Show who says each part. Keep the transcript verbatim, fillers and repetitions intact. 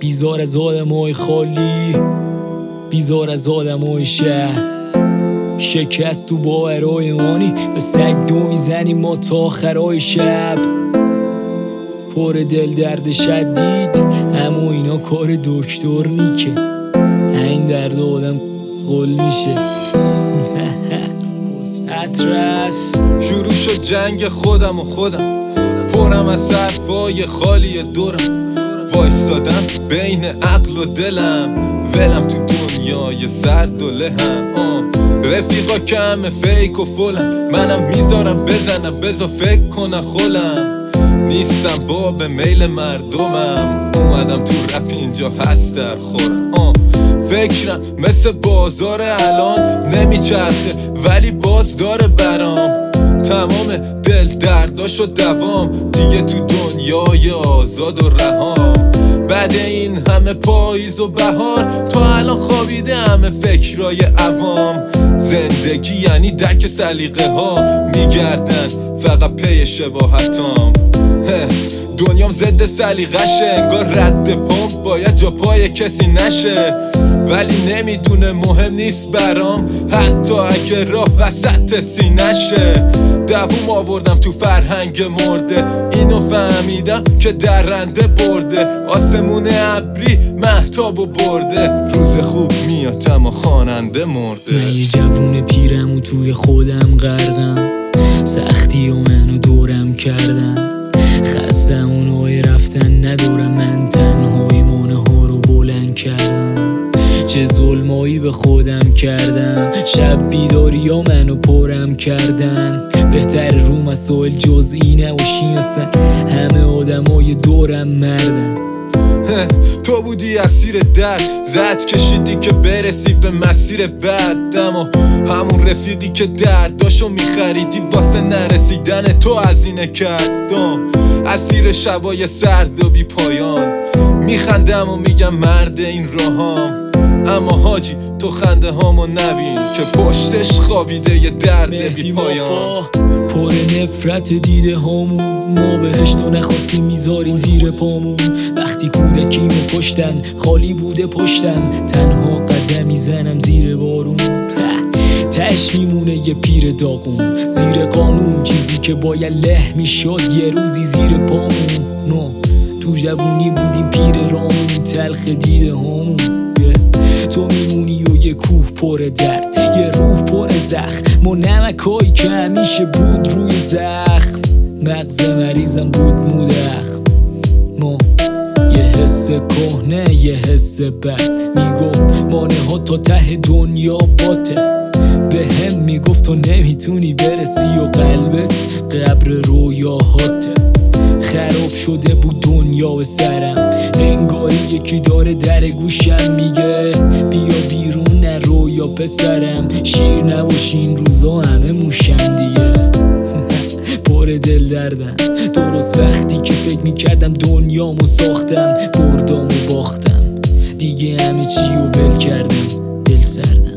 Speaker 1: بیزار از آدمای خالی، بیزار از آدمای شهر. شکست تو باورای مانی، به سگ دو میزنیم ما تا آخرای شب. پر دل درد شدید، اما اینا کار دکتر نیکه. این درد آدم قل میشه. اترس
Speaker 2: شروع شد جنگ خودم و خودم، پرم از حرفای خالی دورم. وایستادم بین عقل و دلم، ولم تو دنیای سرد و لهم. رفیقا کم فیک و فلم، منم میذارم بزنم بذار فکر کنم خولم. نیستم با به میل مردمم، اومدم تو رپ اینجا هست در خورم. فکرم مثل بازار الان نمیچرخه ولی باز داره برام. تمام دل درداش و دوام، دیگه تو دنیای آزاد و رهام. بعد این همه پاییز و بهار، تا الان خوابیده همه فکرای عوام. زندگی یعنی درک سلیقه ها، میگردن فقط پی شباهتام. دنیام ضد سلیقشه، انگار رد پمپ باید جا پای کسی نشه. ولی نمیدونه مهم نیست برام، حتی اگه راه وسط سینشه. دووم آوردم تو فرهنگ مرده، اینو فهمیدم که درنده برده. آسمون ابری مهتابو برده، روز خوب میاد اما خواننده مرده.
Speaker 1: من یه جوون پیرم و توی خودم غرقم، سختی و منو دورم کردن. خستم اونای رفتن ندارم، من تنهایی مانه ها رو بلند کردم. چه ظلمایی به خودم کردم، شب بیداری ها منو پرم کردن. بهتر رو مسائل جزئی نباشیم، اصلا همه آدمای دورم مردن.
Speaker 2: تو بودی اسیر درد، زد کشیدی که برسی به مسیر بعد. اما همون رفیقی که درداشو میخریدی واسه نرسیدن تو هزینه کردم. اسیر شبای سرد و بی پایان، میخندم و میگم مرد این راهام. اما حاجی تو خنده هامو نبین که پشتش خوابیده یه درد بی پایان.
Speaker 1: پر نفرت دیده هامون، ما بهشتو نخواستیم میذاریم زیر پامون. وقتی کودکیمو کشتن خالی بوده پشتم، تنها قدم میزنم زیر بارون. تش میمونه یه پیر داغون زیر قانون، چیزی که باید له میشد یه روزی زیر پامون. نو تو جوونی بودیم پیر رامون، تلخ دیده هامون. تو میمونی و یه کوه پر درد، یه روح پر زخم. ما نمکایی که همیشه بود روی زخم، مغز مریضم بود مودخ. ما یه حس کهنه یه حس بد، میگفت مانه ها تا ته دنیا باته. به هم میگفت تو نمیتونی برسی و قلبت قبر رویاهاته. خراب شده بود دنیا به سرم، انگاری یکی داره در گوشم میگه بیا بیرون نرو یا پسرم. شیر نباشین روزا همه موشن دیگه. پر دل دردم درست وقتی که فکر میکردم دنیامو ساختم، بردام و باختم دیگه، همه چی رو ول کردم، دل سردم.